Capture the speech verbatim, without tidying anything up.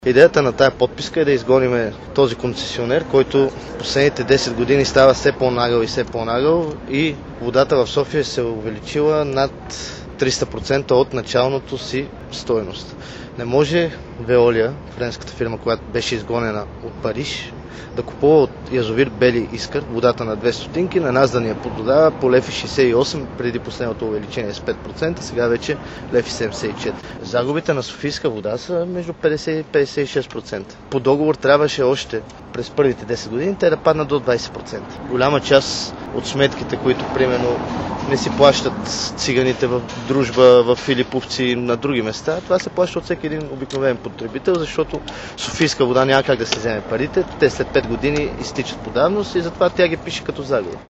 Идеята на тая подписка е да изгоним този концесионер, който последните десет години става все по-нагъл и все по-нагъл и водата в София се е увеличила над триста процента от началното си стойност. Не може Veolia, френската фирма, която беше изгонена от Париж, да купува от язовир Бели Искър водата на две стотинки, на нас да ни я пододава по лев и шейсет и осем преди последното увеличение с пет процента, сега вече лев и седемдесет и четири. Загубите на софийска вода са между петдесет и петдесет и шест процента. По договор трябваше още през първите десет години те да паднат до двадесет процента. Голяма част от сметките, които примерно не си плащат циганите в Дружба, в Филиповци, на други места, това се плаща от всеки един обикновен потребител, защото софийска вода няма как да се вземе парите, те след пет години изтичат по давност и затова тя ги пише като загуба.